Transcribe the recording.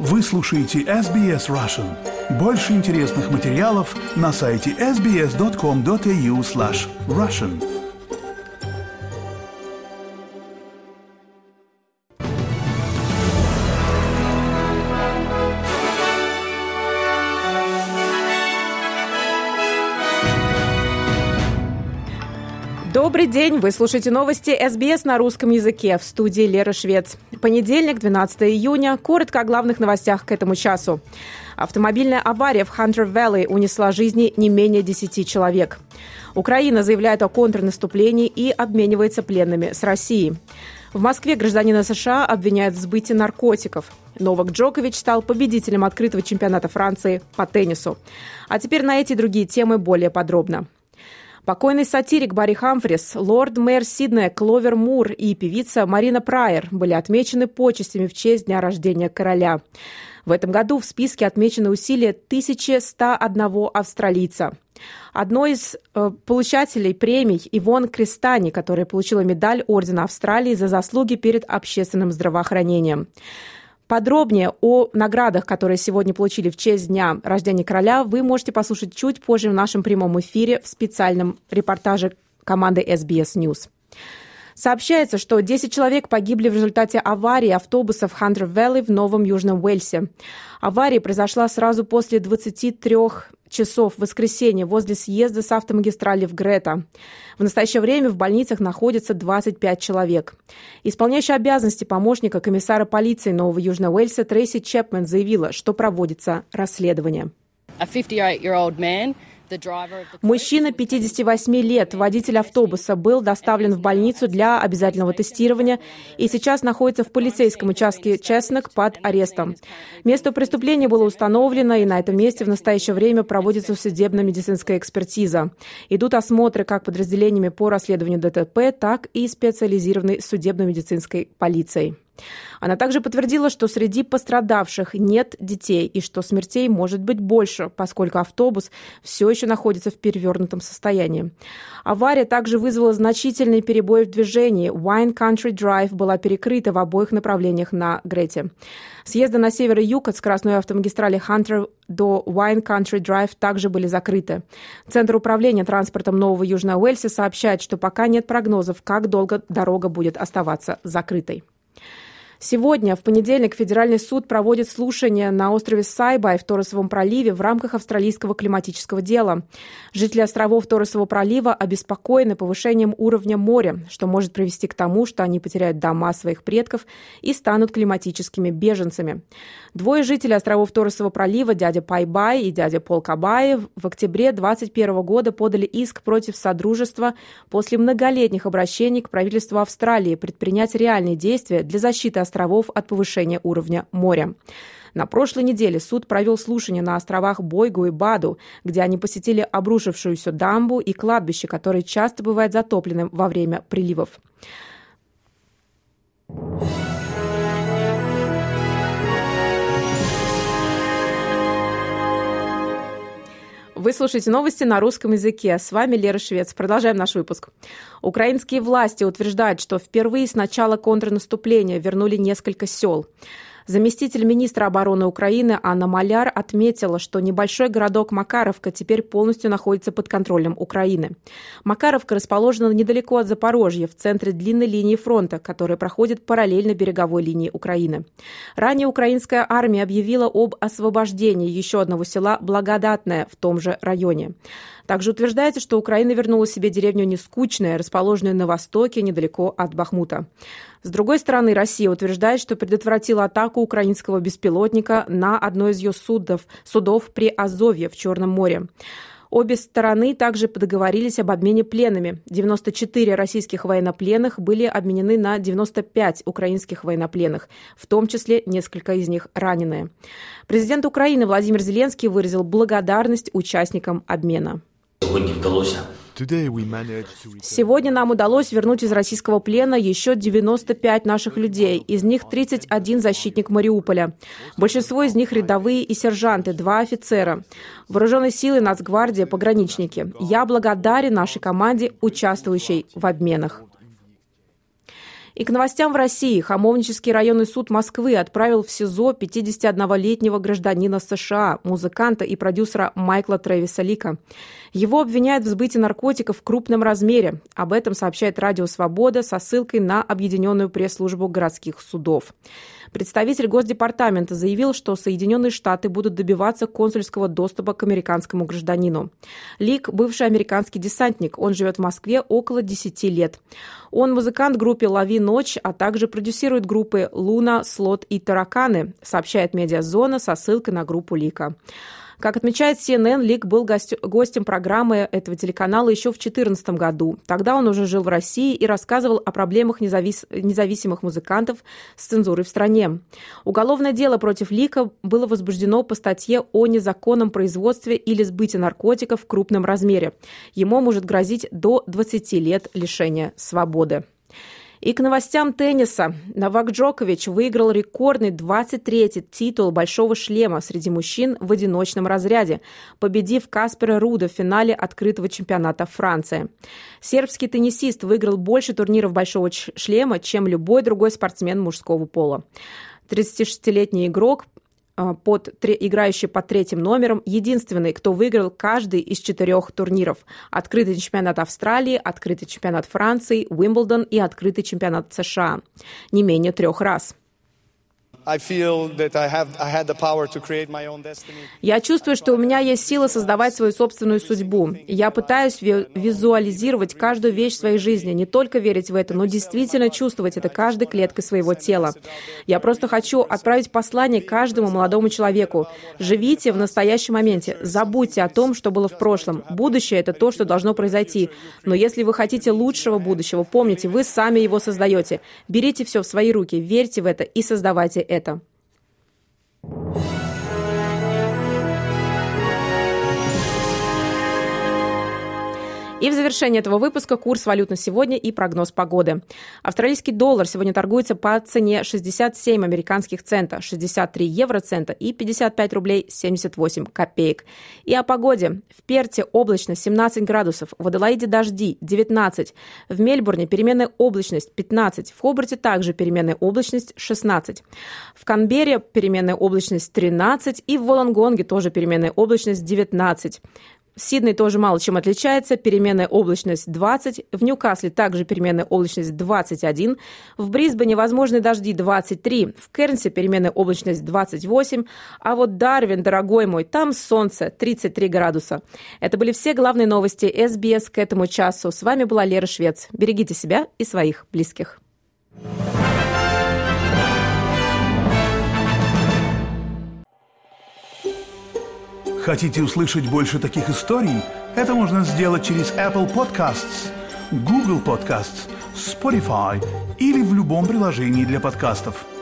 Вы слушаете SBS Russian. Больше интересных материалов на сайте sbs.com.au/russian. Добрый день! Вы слушаете новости СБС на русском языке. В студии Лера Швец. Понедельник, 12 июня. Коротко о главных новостях к этому часу. Автомобильная авария в Хантер-Вэлли унесла жизни не менее 10 человек. Украина заявляет о контрнаступлении и обменивается пленными с Россией. В Москве гражданина США обвиняют в сбытии наркотиков. Новак Джокович стал победителем открытого чемпионата Франции по теннису. А теперь на эти и другие темы более подробно. Покойный сатирик Барри Хамфрис, лорд-мэр Сиднея Кловер Мур и певица Марина Прайер были отмечены почестями в честь дня рождения короля. В этом году в списке отмечены усилия 1101 австралийца. Одной из получателей премий Ивон Кристани, которая получила медаль Ордена Австралии за заслуги перед общественным здравоохранением. Подробнее о наградах, которые сегодня получили в честь дня рождения короля, вы можете послушать чуть позже в нашем прямом эфире в специальном репортаже команды SBS News. Сообщается, что 10 человек погибли в результате аварии автобуса в Хантер-Вэлли в Новом Южном Уэльсе. Авария произошла сразу после 23 часов в воскресенье возле съезда с автомагистрали в Грета. В настоящее время в больницах находится 25 человек. Исполняющая обязанности помощника комиссара полиции Нового Южного Уэльса Трейси Чепмен заявила, что проводится расследование. Мужчина 58 лет, водитель автобуса, был доставлен в больницу для обязательного тестирования и сейчас находится в полицейском участке Чеснок под арестом. Место преступления было установлено, и на этом месте в настоящее время проводится судебно-медицинская экспертиза. Идут осмотры как подразделениями по расследованию ДТП, так и специализированной судебно-медицинской полицией. Она также подтвердила, что среди пострадавших нет детей и что смертей может быть больше, поскольку автобус все еще находится в перевернутом состоянии. Авария также вызвала значительные перебои в движении. Wine Country Drive была перекрыта в обоих направлениях на Грете. Съезды на север и юг от скоростной автомагистрали Хантер до Wine Country Drive также были закрыты. Центр управления транспортом Нового Южного Уэльса сообщает, что пока нет прогнозов, как долго дорога будет оставаться закрытой. Сегодня, в понедельник, Федеральный суд проводит слушание на острове Сайбай в Торресовом проливе в рамках австралийского климатического дела. Жители островов Торресового пролива обеспокоены повышением уровня моря, что может привести к тому, что они потеряют дома своих предков и станут климатическими беженцами. Двое жителей островов Торресового пролива, дядя Пайбай и дядя Пол Кабай, в октябре 2021 года подали иск против Содружества после многолетних обращений к правительству Австралии предпринять реальные действия для защиты островов от повышения уровня моря. На прошлой неделе суд провел слушание на островах Бойгу и Баду, где они посетили обрушившуюся дамбу и кладбище, которое часто бывает затопленным во время приливов. Вы слушаете новости на русском языке. С вами Лера Швец. Продолжаем наш выпуск. Украинские власти утверждают, что впервые с начала контрнаступления вернули несколько сел. Заместитель министра обороны Украины Анна Маляр отметила, что небольшой городок Макаровка теперь полностью находится под контролем Украины. Макаровка расположена недалеко от Запорожья, в центре длинной линии фронта, которая проходит параллельно береговой линии Украины. Ранее украинская армия объявила об освобождении еще одного села Благодатное в том же районе. Также утверждается, что Украина вернула себе деревню Нескучная, расположенную на востоке, недалеко от Бахмута. С другой стороны, Россия утверждает, что предотвратила атаку украинского беспилотника на одно из ее судов при Азовье в Черном море. Обе стороны также договорились об обмене пленными. 94 российских военнопленных были обменены на 95 украинских военнопленных, в том числе несколько из них раненые. Президент Украины Владимир Зеленский выразил благодарность участникам обмена. Сегодня нам удалось вернуть из российского плена еще 95 наших людей, из них 31 защитник Мариуполя. Большинство из них рядовые и сержанты, 2 офицера. Вооруженные силы, Нацгвардия, пограничники. Я благодарен нашей команде, участвующей в обменах. И к новостям в России. Хамовнический районный суд Москвы отправил в СИЗО 51-летнего гражданина США, музыканта и продюсера Майкла Трэвиса Лика. Его обвиняют в сбытии наркотиков в крупном размере. Об этом сообщает Радио Свобода со ссылкой на Объединенную пресс-службу городских судов. Представитель Госдепартамента заявил, что Соединенные Штаты будут добиваться консульского доступа к американскому гражданину. Лик – бывший американский десантник. Он живет в Москве около 10 лет. Он музыкант группы «Лови ночь», а также продюсирует группы «Луна», «Слот» и «Тараканы», сообщает «Медиазона» со ссылкой на группу Лика. Как отмечает CNN, Лик был гостем программы этого телеканала еще в 2014 году. Тогда он уже жил в России и рассказывал о проблемах независимых музыкантов с цензурой в стране. Уголовное дело против Лика было возбуждено по статье о незаконном производстве или сбытии наркотиков в крупном размере. Ему может грозить до 20 лет лишения свободы. И к новостям тенниса. Новак Джокович выиграл рекордный 23-й титул «Большого шлема» среди мужчин в одиночном разряде, победив Каспера Руда в финале открытого чемпионата Франции. Сербский теннисист выиграл больше турниров «Большого шлема», чем любой другой спортсмен мужского пола. 36-летний игрок, играющий под третьим номером, единственный, кто выиграл каждый из 4 турниров. Открытый чемпионат Австралии, открытый чемпионат Франции, Уимблдон и открытый чемпионат США. Не менее 3 раз. Я чувствую, что у меня есть сила создавать свою собственную судьбу. Я пытаюсь визуализировать каждую вещь в своей жизни, не только верить в это, но действительно чувствовать это каждой клеткой своего тела. Я просто хочу отправить послание каждому молодому человеку. Живите в настоящем моменте. Забудьте о том, что было в прошлом. Будущее — это то, что должно произойти. Но если вы хотите лучшего будущего, помните, вы сами его создаете. Берите все в свои руки, верьте в это и создавайте это. И в завершение этого выпуска курс валют на сегодня и прогноз погоды. Австралийский доллар сегодня торгуется по цене 67 американских цента, 63 евроцента и 55 рублей 78 копеек. И о погоде. В Перте облачно 17 градусов, в Аделаиде дожди 19, в Мельбурне переменная облачность 15, в Хобарте также переменная облачность 16, в Канберре переменная облачность 13 и в Волонгонге тоже переменная облачность 19. Сидней тоже мало чем отличается, переменная облачность 20, в Ньюкасле также переменная облачность 21, в Брисбене возможны дожди 23, в Кернсе переменная облачность 28, а вот Дарвин, дорогой мой, там солнце 33 градуса. Это были все главные новости СБС к этому часу. С вами была Лера Швец. Берегите себя и своих близких. Хотите услышать больше таких историй? Это можно сделать через Apple Podcasts, Google Podcasts, Spotify или в любом приложении для подкастов.